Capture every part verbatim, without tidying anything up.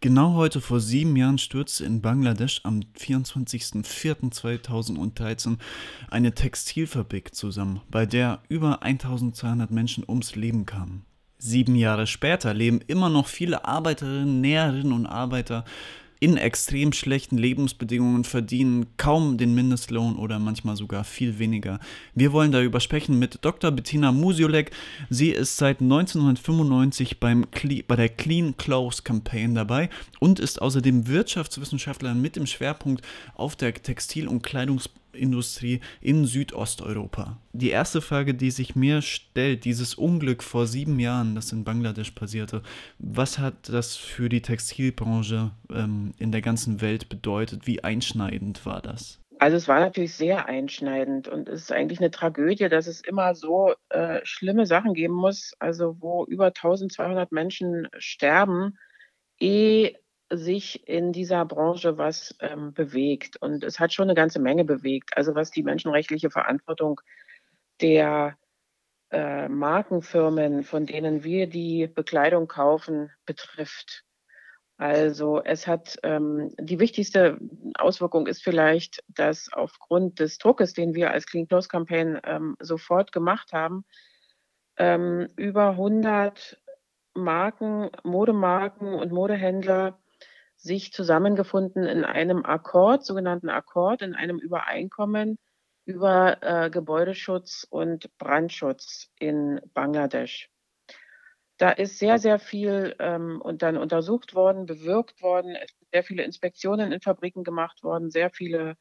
Genau heute vor sieben Jahren stürzte in Bangladesch am vierundzwanzigsten vierten zweitausenddreizehn eine Textilfabrik zusammen, bei der über eintausendzweihundert Menschen ums Leben kamen. Sieben Jahre später leben immer noch viele Arbeiterinnen, Näherinnen und Arbeiter in extrem schlechten Lebensbedingungen, verdienen kaum den Mindestlohn oder manchmal sogar viel weniger. Wir wollen darüber sprechen mit Doktor Bettina Musiolek. Sie ist seit neunzehnhundertfünfundneunzig beim Cle bei der Clean Clothes Campaign dabei und ist außerdem Wirtschaftswissenschaftlerin mit dem Schwerpunkt auf der Textil- und Kleidungsindustrie in Südosteuropa. Die erste Frage, die sich mir stellt, dieses Unglück vor sieben Jahren, das in Bangladesch passierte, was hat das für die Textilbranche ähm, in der ganzen Welt bedeutet? Wie einschneidend war das? Also, es war natürlich sehr einschneidend und es ist eigentlich eine Tragödie, dass es immer so, äh, schlimme Sachen geben muss, also, wo über eintausendzweihundert Menschen sterben, ehe sich in dieser Branche was, ähm, bewegt. Und es hat schon eine ganze Menge bewegt, also, was die menschenrechtliche Verantwortung der, äh, Markenfirmen, von denen wir die Bekleidung kaufen, betrifft. Also, es hat ähm, die wichtigste Auswirkung ist vielleicht, dass aufgrund des Druckes, den wir als Clean Clothes Campaign, ähm, sofort gemacht haben, ähm, über hundert Marken, Modemarken und Modehändler sich zusammengefunden in einem Akkord, sogenannten Akkord, in einem Übereinkommen über, äh, Gebäudeschutz und Brandschutz in Bangladesch. Da ist sehr, sehr viel, ähm, und dann untersucht worden, bewirkt worden. Es sind sehr viele Inspektionen in Fabriken gemacht worden, sehr viele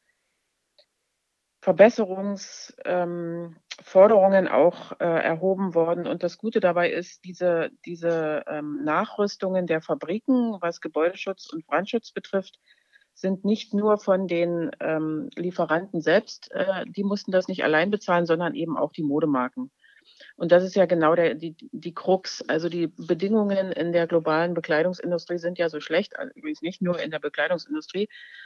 Verbesserungs ähm, Forderungen auch, äh, erhoben worden. Und das Gute dabei ist, diese diese, ähm, Nachrüstungen der Fabriken, was Gebäudeschutz und Brandschutz betrifft, sind nicht nur von den, ähm, Lieferanten selbst, äh, die mussten das nicht allein bezahlen, sondern eben auch die Modemarken. Und das ist ja genau der die die Krux. Also, die Bedingungen in der globalen Bekleidungsindustrie sind ja so schlecht, also, übrigens nicht nur in der Bekleidungsindustrie,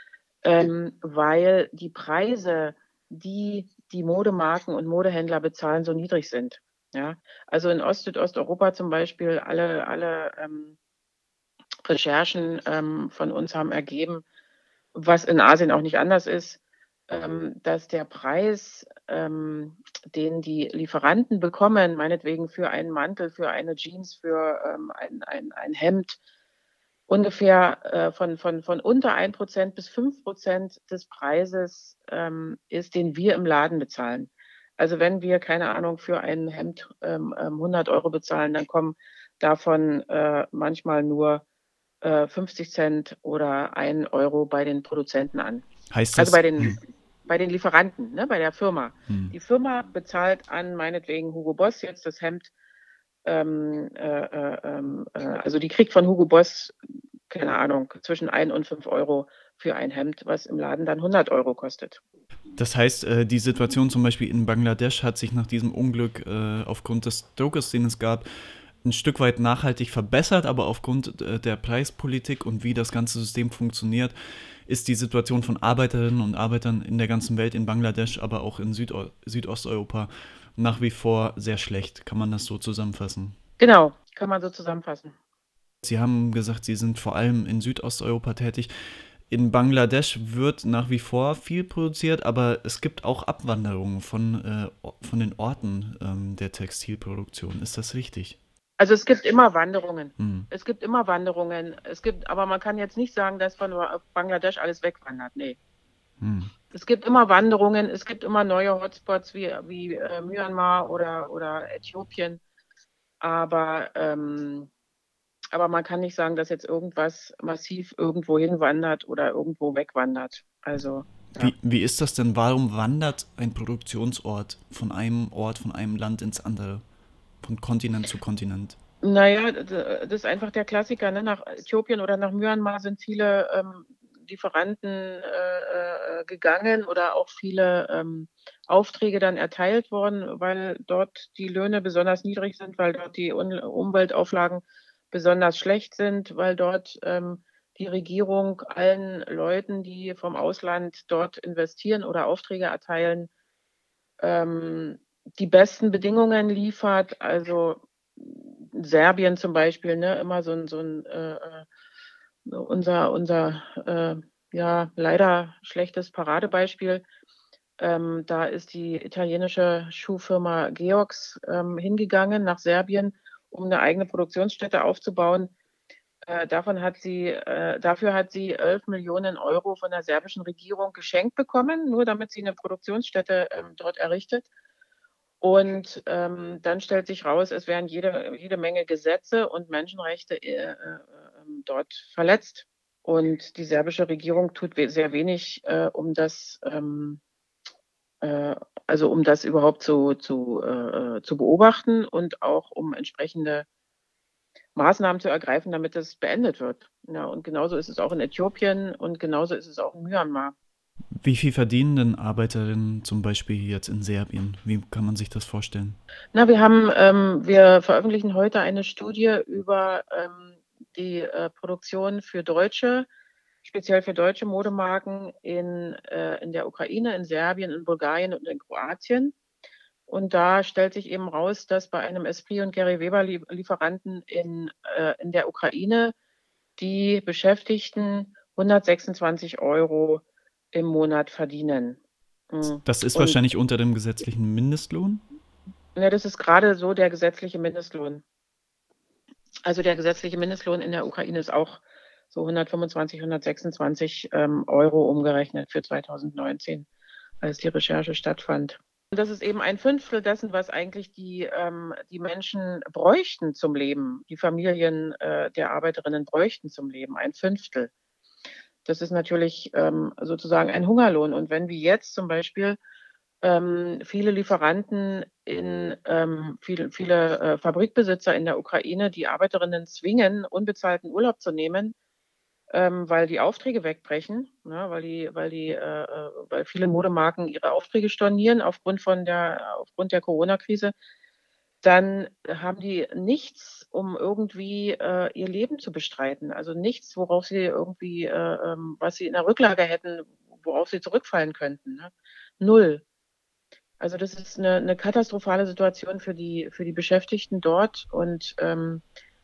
ähm, weil die Preise, die die Modemarken und Modehändler bezahlen, so niedrig sind, ja? Also, in Ost Südosteuropa zum Beispiel, alle alle, ähm, Recherchen, ähm, von uns haben ergeben, was in Asien auch nicht anders ist, ähm, dass der Preis, ähm, den die Lieferanten bekommen, meinetwegen für einen Mantel, für eine Jeans, für, ähm, ein ein ein Hemd, ungefähr, äh, von von von unter ein Prozent bis fünf Prozent des Preises, ähm, ist, den wir im Laden bezahlen. Also, wenn wir, keine Ahnung, für ein Hemd, ähm, ähm, hundert Euro bezahlen, dann kommen davon, äh, manchmal nur, äh, fünfzig Cent oder ein Euro bei den Produzenten an. Heißt Also, das, bei den hm, bei den Lieferanten, ne, bei der Firma. hm. Die Firma bezahlt an meinetwegen Hugo Boss jetzt das Hemd, ähm, äh, äh, ähm, äh also, die kriegt von Hugo Boss, keine Ahnung, zwischen ein und fünf Euro für ein Hemd, was im Laden dann hundert Euro kostet. Das heißt, äh, die Situation zum Beispiel in Bangladesch hat sich nach diesem Unglück äh, aufgrund des Druckes, den es gab, ein Stück weit nachhaltig verbessert, aber aufgrund äh, der Preispolitik und wie das ganze System funktioniert, ist die Situation von Arbeiterinnen und Arbeitern in der ganzen Welt, in Bangladesch, aber auch in Südo Südosteuropa nach wie vor sehr schlecht. Kann man das so zusammenfassen? Genau, kann man so zusammenfassen. Sie haben gesagt, Sie sind vor allem in Südosteuropa tätig. In Bangladesch wird nach wie vor viel produziert, aber es gibt auch Abwanderungen von, äh, von den Orten ähm, der Textilproduktion. Ist das richtig? Also, es gibt immer Wanderungen. Hm. Es gibt immer Wanderungen. Es gibt aber man kann jetzt nicht sagen, dass von Ba Bangladesch alles wegwandert, ne. Hm. Es gibt immer Wanderungen, es gibt immer neue Hotspots wie wie, äh, Myanmar oder oder Äthiopien, aber, ähm aber man kann nicht sagen, dass jetzt irgendwas massiv irgendwo hinwandert oder irgendwo wegwandert. Also, ja. Wie, wie ist das denn? Warum wandert ein Produktionsort von einem Ort, von einem Land ins andere? Von Kontinent zu Kontinent? Na ja, d das ist einfach der Klassiker, ne? Nach Äthiopien oder nach Myanmar sind viele, ähm, Lieferanten, äh, äh, gegangen oder auch viele, ähm, Aufträge dann erteilt worden, weil dort die Löhne besonders niedrig sind, weil dort die Un Umweltauflagen besonders schlecht sind, weil dort, ähm, die Regierung allen Leuten, die vom Ausland dort investieren oder Aufträge erteilen, ähm, die besten Bedingungen liefert. Also, Serbien zum Beispiel, ne, immer so 'n so 'n, äh, äh unser unser, äh, ja, leider schlechtes Paradebeispiel. Ähm, da ist die italienische Schuhfirma Georgs, ähm, hingegangen nach Serbien, um 'ne eigene Produktionsstätte aufzubauen. Äh, davon hat sie äh, dafür hat sie elf Millionen Euro von der serbischen Regierung geschenkt bekommen, nur damit sie 'ne Produktionsstätte, ähm, dort errichtet. Und, ähm, dann stellt sich raus, es werden jede jede Menge Gesetze und Menschenrechte, äh, äh, ähm, dort verletzt. Und die serbische Regierung tut we sehr wenig, äh, um das, ähm, äh also, um das überhaupt zu zu äh, äh, zu beobachten und auch um entsprechende Maßnahmen zu ergreifen, damit das beendet wird. Ja, und genauso ist es auch in Äthiopien und genauso ist es auch in Myanmar. Wie viel verdienen denn Arbeiterinnen zum Beispiel jetzt in Serbien? Wie kann man sich das vorstellen? Na, wir haben ähm, wir veröffentlichen heute eine Studie über, ähm, die, äh, Produktion für deutsche speziell für deutsche Modemarken in äh, in der Ukraine, in Serbien, in Bulgarien und in Kroatien. Und da stellt sich eben raus, dass bei einem Esprit und Gary Weber Lie Lieferanten in äh, in der Ukraine die Beschäftigten hundertsechsundzwanzig Euro im Monat verdienen. Hm, Das ist und wahrscheinlich unter dem gesetzlichen Mindestlohn? ja, das ist grade so der gesetzliche Mindestlohn. Also, der gesetzliche Mindestlohn in der Ukraine ist auch so hundertfünfundzwanzig, hundertsechsundzwanzig, ähm, Euro umgerechnet für zweitausendneunzehn, als die Recherche stattfand. Und das ist eben ein Fünftel dessen, was eigentlich die ähm, die Menschen bräuchten zum Leben. Die Familien, äh, der Arbeiterinnen bräuchten zum Leben, ein Fünftel. Das ist natürlich, ähm, sozusagen ein Hungerlohn. Und wenn wie jetzt zum Beispiel, ähm, viele Lieferanten in ähm, viele viele, äh, Fabrikbesitzer in der Ukraine die Arbeiterinnen zwingen, unbezahlten Urlaub zu nehmen, ähm, weil die Aufträge wegbrechen, ne, weil die weil die äh, äh, weil viele Modemarken ihre Aufträge stornieren aufgrund von der aufgrund der Corona-Krise, dann haben die nichts, um irgendwie, äh, ihr Leben zu bestreiten. Also, nichts, worauf sie irgendwie, äh, ähm was sie in der Rücklage hätten, worauf sie zurückfallen könnten, ne? Null. Also, das ist 'ne 'ne katastrophale Situation für die für die Beschäftigten dort und, ähm,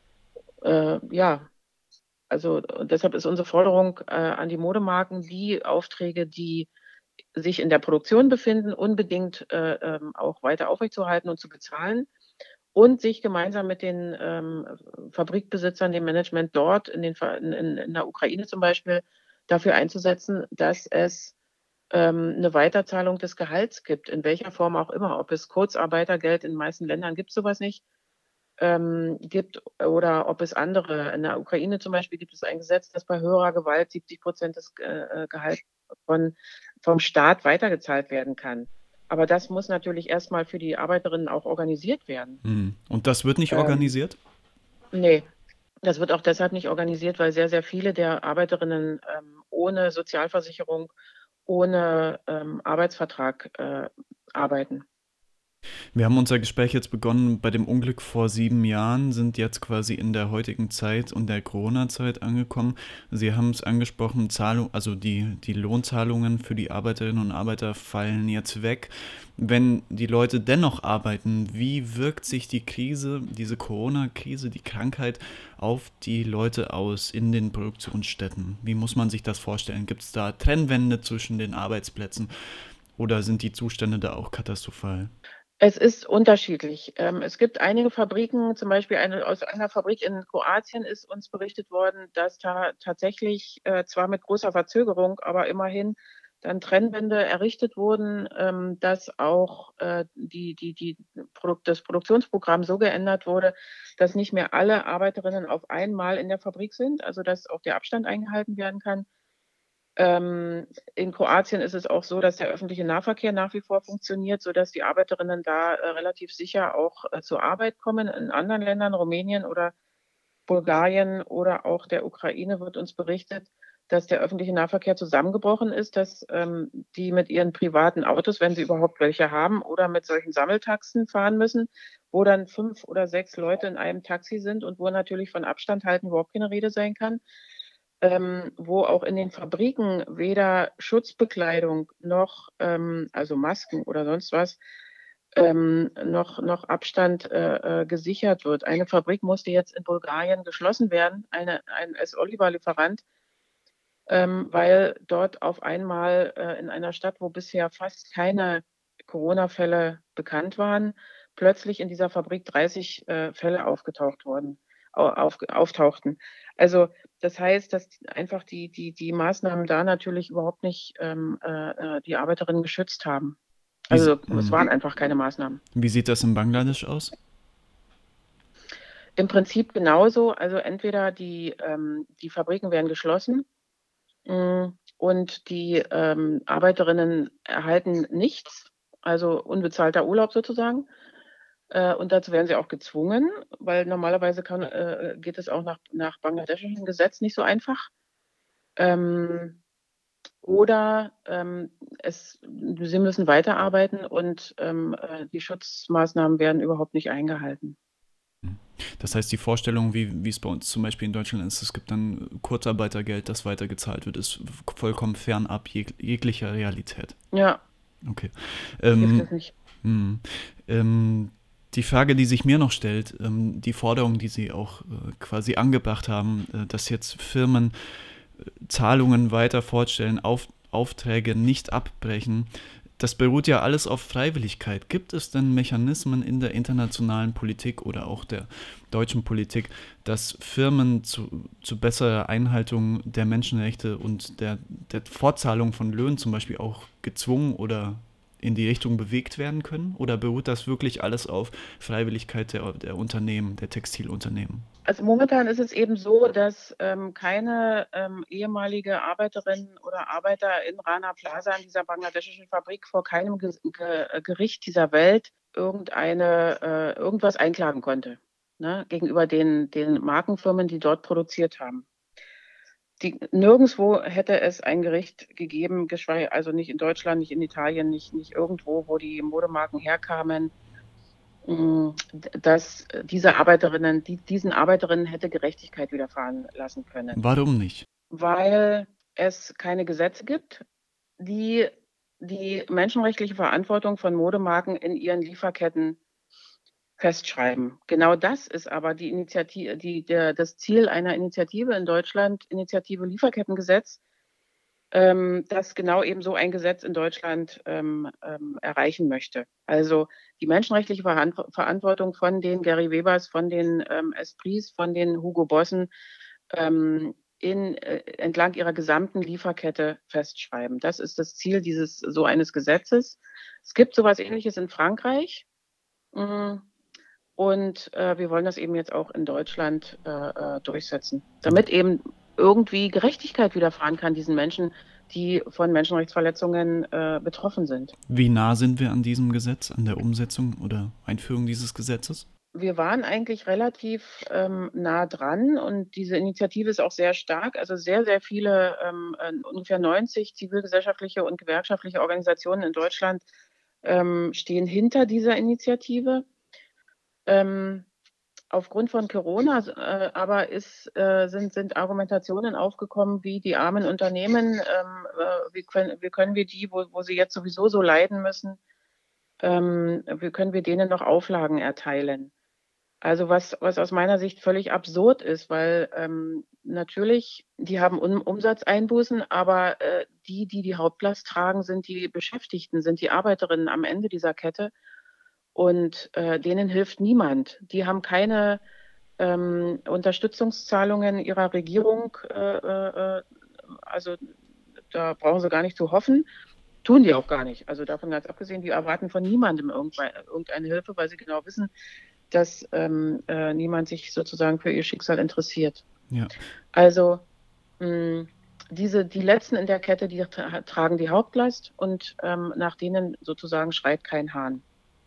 äh, ja, also, und deshalb ist unsere Forderung, äh, an die Modemarken, die Aufträge, die sich in der Produktion befinden, unbedingt, äh, ähm, auch weiter aufrechtzuerhalten und zu bezahlen und sich gemeinsam mit den, ähm, Fabrikbesitzern, dem Management dort in den Ver in in in der Ukraine zum Beispiel dafür einzusetzen, dass es, ähm, 'ne Weiterzahlung des Gehalts gibt, in welcher Form auch immer. Ob es Kurzarbeitergeld in den meisten Ländern gibt's so was nicht, ähm, gibt oder ob es andere in der Ukraine zum Beispiel gibt es ein Gesetz, dass bei höherer Gewalt siebzig Prozent des, äh, äh, Gehalts von vom Staat weitergezahlt werden kann. Aber das muss natürlich erst mal für die Arbeiterinnen auch organisiert werden. Mhm. Und das wird nicht Ähm, organisiert? ne, das wird auch deshalb nicht organisiert, weil sehr, sehr viele der Arbeiterinnen, ähm, ohne Sozialversicherung, ohne, ähm, Arbeitsvertrag, äh, arbeiten. Wir haben unser Gespräch jetzt begonnen bei dem Unglück vor sieben Jahren, sind jetzt quasi in der heutigen Zeit und der Corona-Zeit angekommen. Sie haben es angesprochen, Zahlung, also die, die Lohnzahlungen für die Arbeiterinnen und Arbeiter fallen jetzt weg. Wenn die Leute dennoch arbeiten, wie wirkt sich die Krise, diese Corona-Krise, die Krankheit auf die Leute aus in den Produktionsstätten? Wie muss man sich das vorstellen? Gibt es da Trennwände zwischen den Arbeitsplätzen oder sind die Zustände da auch katastrophal? Es ist unterschiedlich. Ähm, es gibt einige Fabriken, zum Beispiel eine aus einer Fabrik in Kroatien ist uns berichtet worden, dass da tatsächlich, äh, zwar mit großer Verzögerung, aber immerhin dann Trennwände errichtet wurden, ähm, dass auch, äh, die die die Produkt das Produktionsprogramm so geändert wurde, dass nicht mehr alle Arbeiterinnen auf einmal in der Fabrik sind, also dass auch der Abstand eingehalten werden kann. Ähm, in Kroatien ist es auch so, dass der öffentliche Nahverkehr nach wie vor funktioniert, sodass die Arbeiterinnen da, äh, relativ sicher auch, äh, zur Arbeit kommen. In anderen Ländern, Rumänien oder Bulgarien oder auch der Ukraine wird uns berichtet, dass der öffentliche Nahverkehr zusammengebrochen ist, dass, ähm, die mit ihren privaten Autos, wenn sie überhaupt welche haben, oder mit solchen Sammeltaxen fahren müssen, wo dann fünf oder sechs Leute in einem Taxi sind und wo natürlich von Abstand halten überhaupt keine Rede sein kann. Ähm, wo auch in den Fabriken weder Schutzbekleidung noch, ähm, also Masken oder sonst was ähm, noch, noch Abstand äh, äh, gesichert wird. Eine Fabrik musste jetzt in Bulgarien geschlossen werden, eine, ein S-Oliver-Lieferant, ähm, weil dort auf einmal äh, in einer Stadt, wo bisher fast keine Corona-Fälle bekannt waren, plötzlich in dieser Fabrik dreißig äh, Fälle aufgetaucht wurden, au- auf, auftauchten. Also das heißt, dass einfach die, die, die Maßnahmen da natürlich überhaupt nicht ähm, äh, äh, die Arbeiterinnen geschützt haben. Wie, sie- Also es hm. waren einfach keine Maßnahmen. Wie sieht das in Bangladesch aus? Im Prinzip genauso. Also entweder die, ähm, die Fabriken werden geschlossen, mh, und die ähm, Arbeiterinnen erhalten nichts, also unbezahlter Urlaub sozusagen. Äh, und dazu werden sie auch gezwungen, weil normalerweise kann, äh, geht es auch nach, nach bangladeschem Gesetz nicht so einfach. Ähm, oder ähm, es, sie müssen weiterarbeiten und ähm, äh, die Schutzmaßnahmen werden überhaupt nicht eingehalten. Das heißt, die Vorstellung, wie, wie es bei uns zum Beispiel in Deutschland ist, es gibt dann Kurzarbeitergeld, das weitergezahlt wird, ist vollkommen fernab jeg jeglicher Realität. Ja, Okay. gibt Ähm, es nicht. hm, ähm, die Frage, die sich mir noch stellt, ähm, die Forderung, die Sie auch äh, quasi angebracht haben, äh, dass jetzt Firmen äh, Zahlungen weiter fortstellen, auf, Aufträge nicht abbrechen, das beruht ja alles auf Freiwilligkeit. Gibt es denn Mechanismen in der internationalen Politik oder auch der deutschen Politik, dass Firmen zu, zu besserer Einhaltung der Menschenrechte und der, der Fortzahlung von Löhnen zum Beispiel auch gezwungen oder in die Richtung bewegt werden können? Oder beruht das wirklich alles auf Freiwilligkeit der, der Unternehmen, der Textilunternehmen? Also momentan ist es eben so, dass ähm, keine ähm, ehemalige Arbeiterin oder Arbeiter in Rana Plaza, in dieser bangladeschischen Fabrik, vor keinem Ge Ge Gericht dieser Welt irgendeine, äh, irgendwas einklagen konnte, ne, gegenüber den, den Markenfirmen, die dort produziert haben. Die, nirgendwo hätte es ein Gericht gegeben, geschweige, also nicht in Deutschland, nicht in Italien, nicht, nicht irgendwo, wo die Modemarken herkamen, mh, dass diese Arbeiterinnen, die, diesen Arbeiterinnen hätte Gerechtigkeit widerfahren lassen können, Warum nicht? weil es keine Gesetze gibt, die die menschenrechtliche Verantwortung von Modemarken in ihren Lieferketten festschreiben. Genau das ist aber die Initiative, die, der, das Ziel einer Initiative in Deutschland, Initiative Lieferkettengesetz, ähm, das genau eben so ein Gesetz in Deutschland ähm, ähm, erreichen möchte. Also die menschenrechtliche Verantwortung von den Gary Webers, von den ähm, Esprits, von den Hugo Bossen ähm, in, äh, entlang ihrer gesamten Lieferkette festschreiben. Das ist das Ziel dieses so eines Gesetzes. Es gibt sowas Ähnliches in Frankreich. Mh, und äh, wir wollen das eben jetzt auch in Deutschland äh, äh, durchsetzen, damit eben irgendwie Gerechtigkeit widerfahren kann diesen Menschen, die von Menschenrechtsverletzungen äh, betroffen sind. Wie nah sind wir an diesem Gesetz, an der Umsetzung oder Einführung dieses Gesetzes? Wir waren eigentlich relativ ähm, nah dran und diese Initiative ist auch sehr stark. Also sehr, sehr viele, ähm, äh, ungefähr neunzig zivilgesellschaftliche und gewerkschaftliche Organisationen in Deutschland ähm, stehen hinter dieser Initiative. Ähm, Aufgrund von Corona äh, aber ist, äh, sind, sind Argumentationen aufgekommen, wie die armen Unternehmen, ähm, äh, wie, können, wie können wir die, wo, wo sie jetzt sowieso so leiden müssen, ähm, wie können wir denen noch Auflagen erteilen? Also was, was aus meiner Sicht völlig absurd ist, weil ähm, natürlich, die haben um, Umsatzeinbußen, aber äh, die, die die Hauptlast tragen, sind die Beschäftigten, sind die Arbeiterinnen am Ende dieser Kette und äh, denen hilft niemand. Die haben keine ähm, Unterstützungszahlungen ihrer Regierung, äh, äh, also da brauchen sie gar nicht zu hoffen, tun die auch gar nicht. Also davon ganz abgesehen, die erwarten von niemandem irgendeine Hilfe, weil sie genau wissen, dass ähm, äh, niemand sich sozusagen für ihr Schicksal interessiert. Ja. Also mh, diese, die Letzten in der Kette, die tra tragen die Hauptlast und ähm, nach denen sozusagen schreit kein Hahn.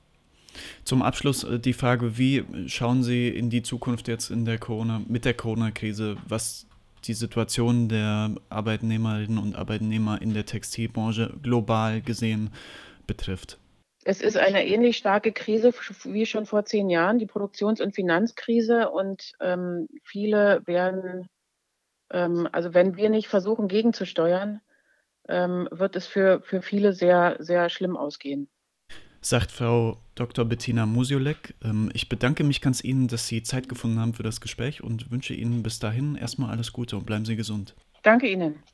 Zum Abschluss äh, die Frage, wie schauen Sie in die Zukunft jetzt in der Corona, mit der Corona-Krise, was die Situation der Arbeitnehmerinnen und Arbeitnehmer in der Textilbranche global gesehen betrifft? Es ist eine ähnlich starke Krise wie schon vor zehn Jahren, die Produktions- und Finanzkrise. Und ähm, viele werden, ähm, also wenn wir nicht versuchen, gegenzusteuern, ähm, wird es für, für viele sehr, sehr schlimm ausgehen. sagt Frau Doktor Bettina Musiolek. Ähm, ich bedanke mich ganz Ihnen, dass Sie Zeit gefunden haben für das Gespräch und wünsche Ihnen bis dahin erstmal alles Gute und bleiben Sie gesund. Danke Ihnen.